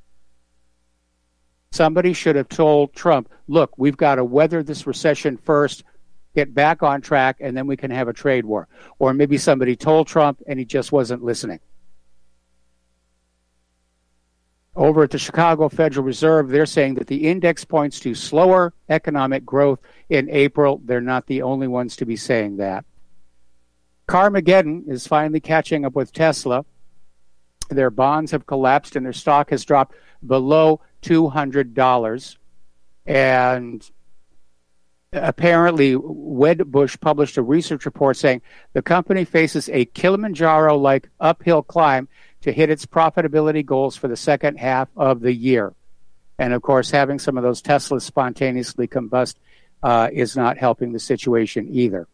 Somebody should have told Trump, look, we've got to weather this recession first, get back on track, and then we can have a trade war. Or maybe somebody told Trump and he just wasn't listening. Over at the Chicago Federal Reserve, they're saying that the index points to slower economic growth in April. They're not the only ones to be saying that. Carmageddon is finally catching up with Tesla. Their bonds have collapsed and their stock has dropped below two hundred dollars. And apparently, Wedbush published a research report saying the company faces a Kilimanjaro-like uphill climb to hit its profitability goals for the second half of the year. And, of course, having some of those Teslas spontaneously combust uh, is not helping the situation either.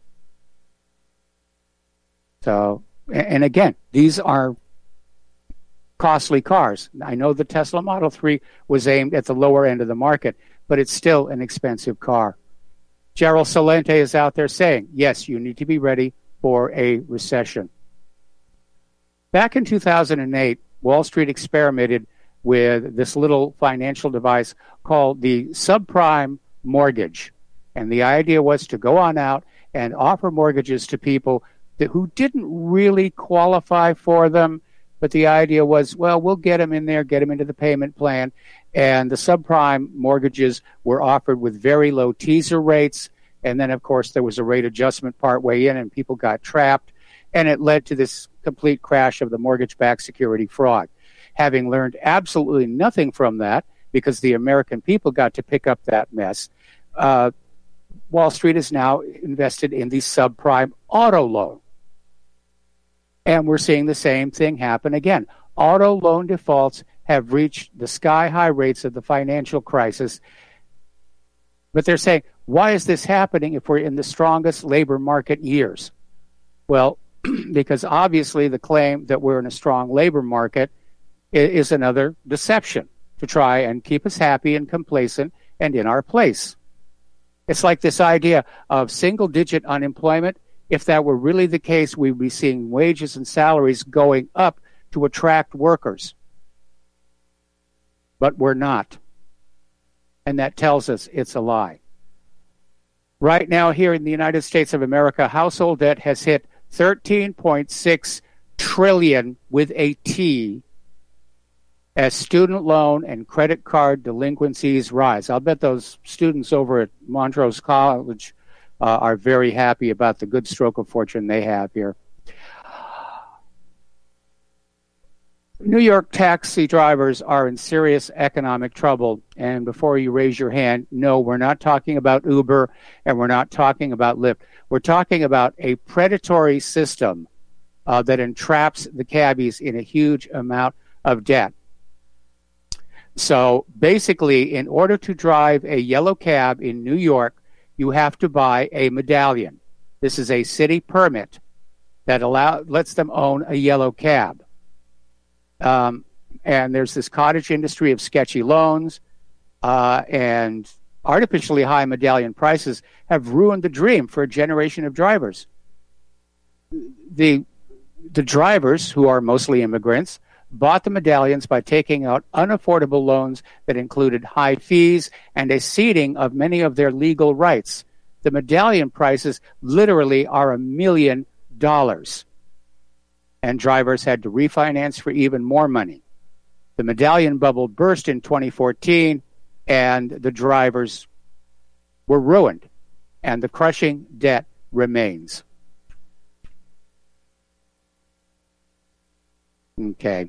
So, and again, these are costly cars. I know the Tesla Model three was aimed at the lower end of the market, but it's still an expensive car. Gerald Celente is out there saying, yes, you need to be ready for a recession. Back in two thousand eight, Wall Street experimented with this little financial device called the subprime mortgage. And the idea was to go on out and offer mortgages to people that, who didn't really qualify for them. But the idea was, well, we'll get them in there, get them into the payment plan. And the subprime mortgages were offered with very low teaser rates. And then, of course, there was a rate adjustment partway in, and people got trapped. And it led to this complete crash of the mortgage-backed security fraud. Having learned absolutely nothing from that, because the American people got to pick up that mess, uh, Wall Street is now invested in the subprime auto loan. And we're seeing the same thing happen again. Auto loan defaults have reached the sky-high rates of the financial crisis. But they're saying, why is this happening if we're in the strongest labor market years? Well, because obviously the claim that we're in a strong labor market is another deception to try and keep us happy and complacent and in our place. It's like this idea of single-digit unemployment. If that were really the case, we'd be seeing wages and salaries going up to attract workers. But we're not. And that tells us it's a lie. Right now here in the United States of America, household debt has hit thirteen point six trillion dollars with a T as student loan and credit card delinquencies rise. I'll bet those students over at Montrose College uh, are very happy about the good stroke of fortune they have here. New York taxi drivers are in serious economic trouble. And before you raise your hand, no, we're not talking about Uber and we're not talking about Lyft. We're talking about a predatory system uh, that entraps the cabbies in a huge amount of debt. So basically, in order to drive a yellow cab in New York, you have to buy a medallion. This is a city permit that allow, lets them own a yellow cab. Um, and there's this cottage industry of sketchy loans, uh, and artificially high medallion prices have ruined the dream for a generation of drivers. The, the drivers, who are mostly immigrants, bought the medallions by taking out unaffordable loans that included high fees and a ceding of many of their legal rights. The medallion prices literally are a million dollars. And drivers had to refinance for even more money. The medallion bubble burst in twenty fourteen, and the drivers were ruined, and the crushing debt remains. Okay.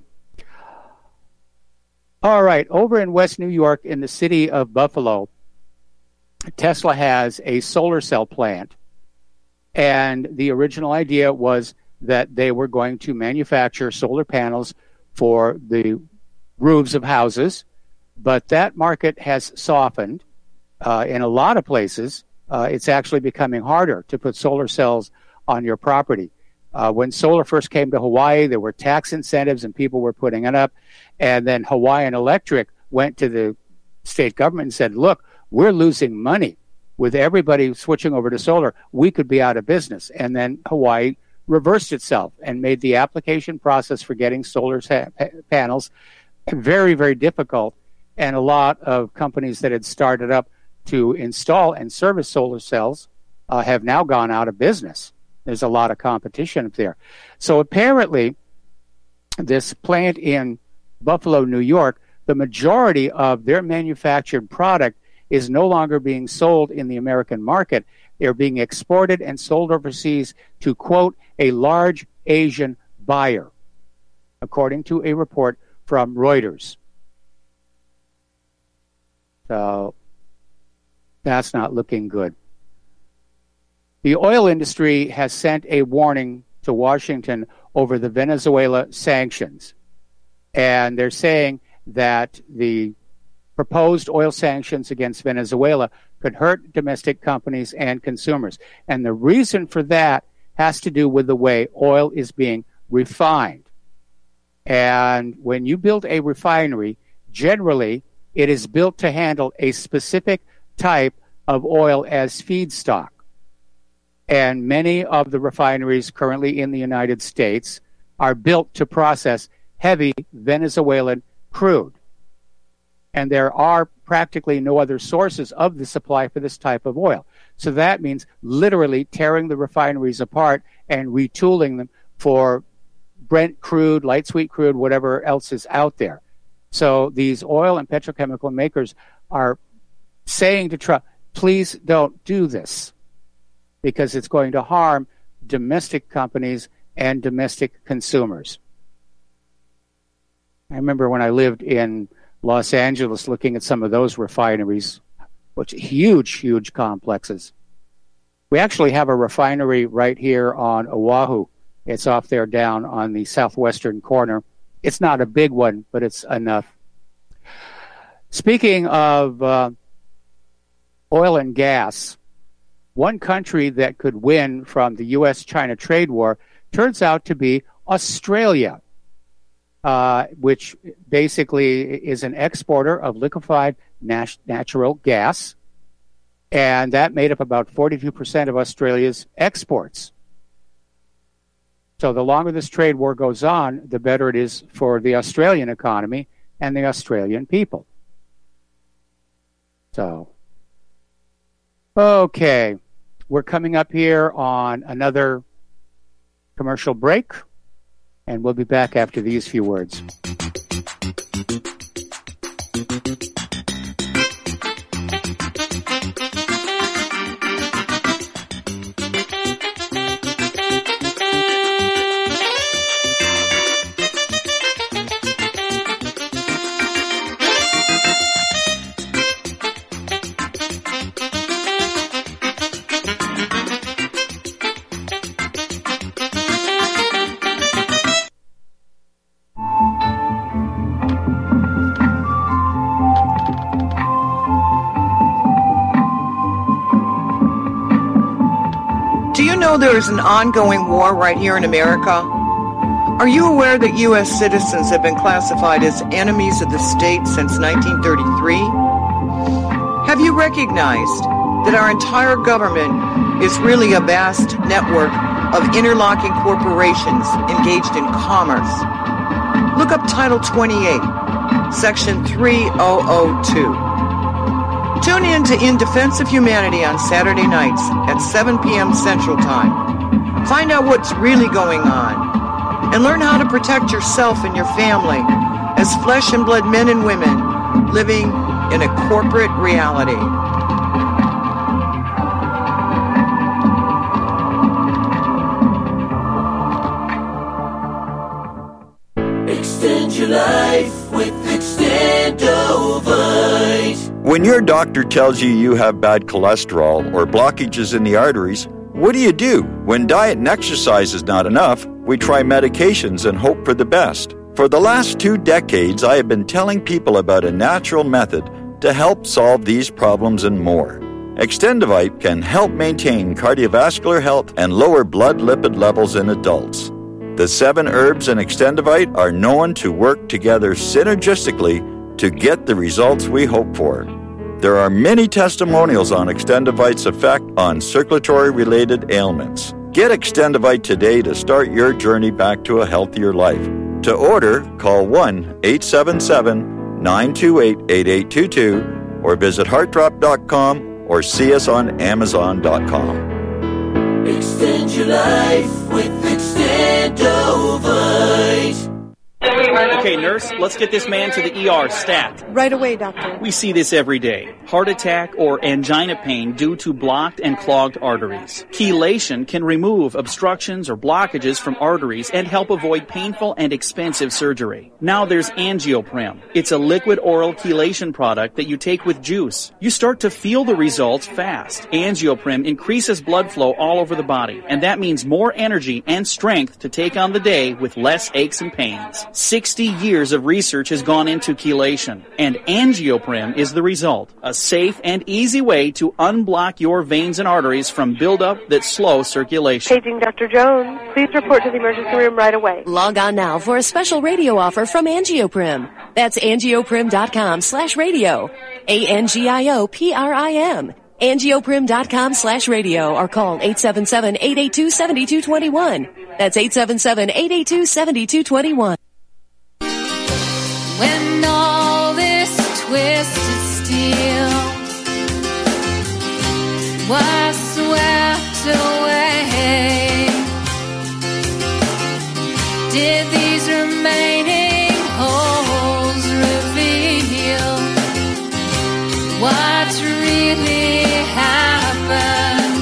All right, over in West New York, in the city of Buffalo, Tesla has a solar cell plant, and the original idea was that they were going to manufacture solar panels for the roofs of houses, but that market has softened. Uh, in a lot of places, uh, it's actually becoming harder to put solar cells on your property. Uh, when solar first came to Hawaii, there were tax incentives and people were putting it up. And then Hawaiian Electric went to the state government and said, look, we're losing money. With everybody switching over to solar, we could be out of business. And then Hawaii reversed itself and made the application process for getting solar sa- panels very, very difficult. And a lot of companies that had started up to install and service solar cells uh, have now gone out of business. There's a lot of competition up there. So apparently, this plant in Buffalo, New York, the majority of their manufactured product is no longer being sold in the American market. They're being exported and sold overseas to, quote, a large Asian buyer, according to a report from Reuters. So that's not looking good. The oil industry has sent a warning to Washington over the Venezuela sanctions. And they're saying that the proposed oil sanctions against Venezuela could hurt domestic companies and consumers. And the reason for that has to do with the way oil is being refined. And when you build a refinery, generally it is built to handle a specific type of oil as feedstock. And many of the refineries currently in the United States are built to process heavy Venezuelan crude. And there are practically no other sources of the supply for this type of oil. So that means literally tearing the refineries apart and retooling them for Brent crude, light sweet crude, whatever else is out there. So these oil and petrochemical makers are saying to Trump, please don't do this, because it's going to harm domestic companies and domestic consumers. I remember when I lived in Los Angeles looking at some of those refineries, which huge, huge complexes. We actually have a refinery right here on Oahu It's off there down on the southwestern corner. It's not a big one, but it's enough. Speaking of uh, oil and gas, one country that could win from the U S China trade war turns out to be Australia, uh, which basically is an exporter of liquefied nat- natural gas, and that made up about forty-two percent of Australia's exports. So the longer this trade war goes on, the better it is for the Australian economy and the Australian people. So, okay, we're coming up here on another commercial break, and we'll be back after these few words. There is an ongoing war right here in America. Are you aware that U S citizens have been classified as enemies of the state since nineteen thirty-three? Have you recognized that our entire government is really a vast network of interlocking corporations engaged in commerce? Look up Title twenty-eight, Section three thousand two. Tune in to In Defense of Humanity on Saturday nights at seven p.m. Central Time. Find out what's really going on and learn how to protect yourself and your family as flesh and blood men and women living in a corporate reality. Extend your life with Extendovite. When your doctor tells you you have bad cholesterol or blockages in the arteries, what do you do? When diet and exercise is not enough, we try medications and hope for the best. For the last two decades, I have been telling people about a natural method to help solve these problems and more. Extendovite can help maintain cardiovascular health and lower blood lipid levels in adults. The seven herbs in Extendovite are known to work together synergistically to get the results we hope for. There are many testimonials on Extendovite's effect on circulatory-related ailments. Get Extendovite today to start your journey back to a healthier life. To order, call one eight seven seven, nine two eight, eight eight two two or visit heart drop dot com or see us on amazon dot com. Extend your life with Extendovite. Okay, nurse, let's get this man to the E R stat. Right away, doctor. We see this every day. Heart attack or angina pain due to blocked and clogged arteries. Chelation can remove obstructions or blockages from arteries and help avoid painful and expensive surgery. Now there's Angioprim. It's a liquid oral chelation product that you take with juice. You start to feel the results fast. Angioprim increases blood flow all over the body, and that means more energy and strength to take on the day with less aches and pains. sixty years of research has gone into chelation, and Angioprim is the result. A safe and easy way to unblock your veins and arteries from buildup that slow circulation. Paging Doctor Jones. Please report to the emergency room right away. Log on now for a special radio offer from Angioprim. That's angioprim.com slash radio. A-N-G-I-O-P-R-I-M. Angioprim.com slash radio or call eight seven seven, eight eight two, seven two two one. That's eight seven seven, eight eight two, seven two two one. When all this twisted steel was swept away, did these remaining holes reveal what really happened?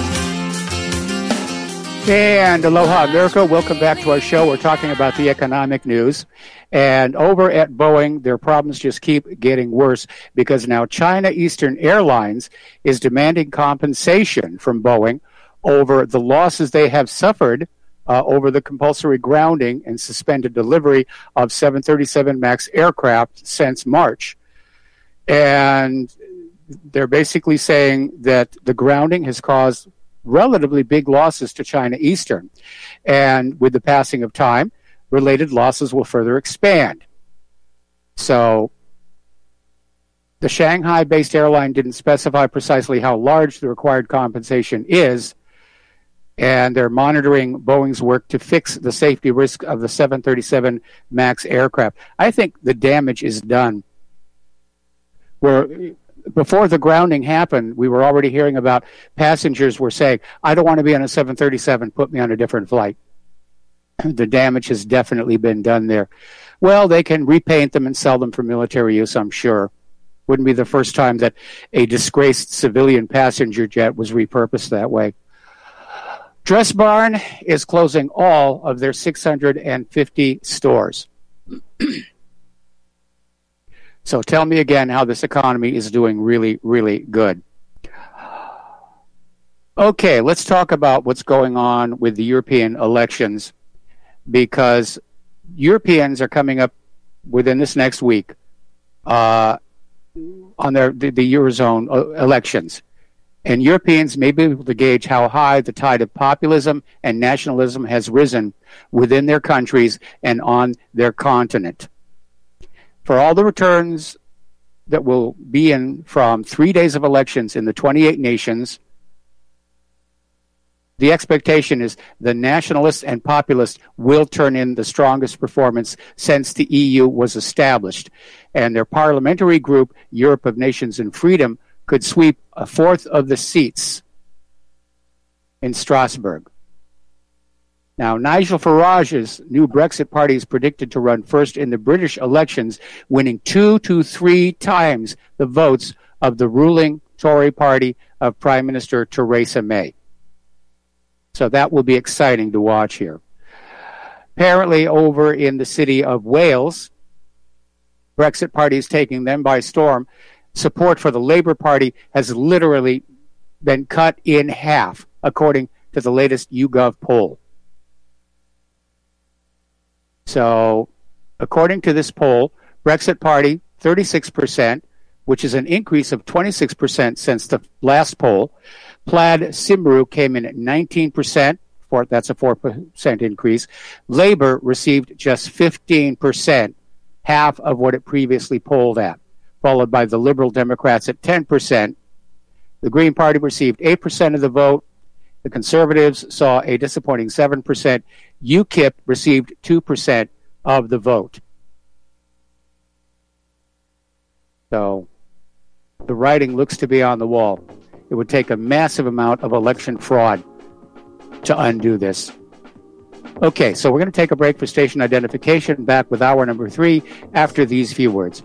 And aloha, America. Welcome back to our show. We're talking about the economic news. And over at Boeing, their problems just keep getting worse because now China Eastern Airlines is demanding compensation from Boeing over the losses they have suffered uh, over the compulsory grounding and suspended delivery of seven thirty-seven MAX aircraft since March. And they're basically saying that the grounding has caused relatively big losses to China Eastern. And with the passing of time, related losses will further expand. So the Shanghai-based airline didn't specify precisely how large the required compensation is, and they're monitoring Boeing's work to fix the safety risk of the seven thirty-seven MAX aircraft. I think the damage is done. Where before the grounding happened, we were already hearing about passengers were saying, I don't want to be on a seven thirty-seven, put me on a different flight. The damage has definitely been done there. Well, they can repaint them and sell them for military use, I'm sure. Wouldn't be the first time that a disgraced civilian passenger jet was repurposed that way. Dress Barn is closing all of their six hundred fifty stores. So tell me again how this economy is doing really, really good. Okay, let's talk about what's going on with the European elections, because Europeans are coming up within this next week uh, on their the, the Eurozone elections. And Europeans may be able to gauge how high the tide of populism and nationalism has risen within their countries and on their continent. For all the returns that will be in from three days of elections in the twenty-eight nations, the expectation is the nationalists and populists will turn in the strongest performance since the E U was established. And their parliamentary group, Europe of Nations and Freedom, could sweep a fourth of the seats in Strasbourg. Now, Nigel Farage's new Brexit party is predicted to run first in the British elections, winning two to three times the votes of the ruling Tory party of Prime Minister Theresa May. So that will be exciting to watch here. Apparently, over in the city of Wales, Brexit party is taking them by storm. Support for the Labour Party has literally been cut in half, according to the latest YouGov poll. So, according to this poll, Brexit Party, thirty-six percent, which is an increase of twenty-six percent since the last poll. Plaid Cymru came in at nineteen percent, for, that's a four percent increase. Labour received just fifteen percent, half of what it previously polled at, followed by the Liberal Democrats at ten percent. The Green Party received eight percent of the vote. The Conservatives saw a disappointing seven percent. UKIP received two percent of the vote. So the writing looks to be on the wall. It would take a massive amount of election fraud to undo this. Okay, so we're going to take a break for station identification. Back with hour number three after these few words.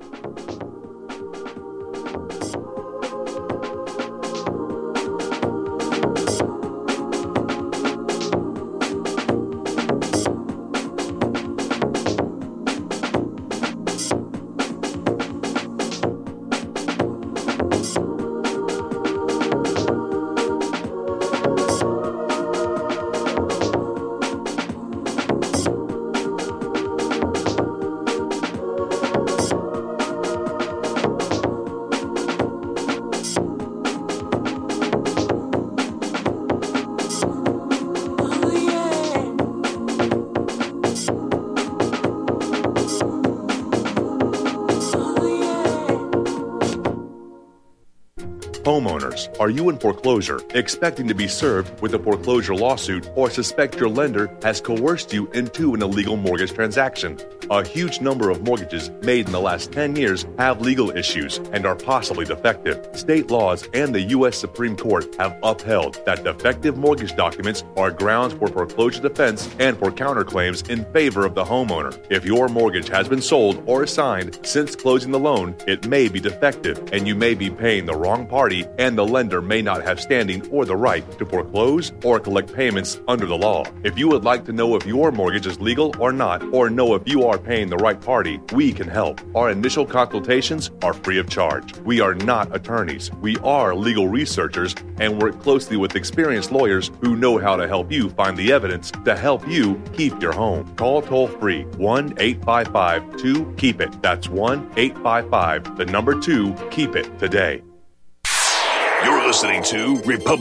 Homeowners, are you in foreclosure, expecting to be served with a foreclosure lawsuit, or suspect your lender has coerced you into an illegal mortgage transaction? A huge number of mortgages made in the last ten years have legal issues and are possibly defective. State laws and the U S Supreme Court have upheld that defective mortgage documents are grounds for foreclosure defense and for counterclaims in favor of the homeowner. If your mortgage has been sold or assigned since closing the loan, it may be defective and you may be paying the wrong party, and the lender may not have standing or the right to foreclose or collect payments under the law. If you would like to know if your mortgage is legal or not, or know if you are paying the right party, we can help. Our initial consultations are free of charge. We are not attorneys. We are legal researchers and work closely with experienced lawyers who know how to help you find the evidence to help you keep your home. Call toll-free one eight five five two keep it. That's one eight five five, the number two, keep it today. You're listening to Republic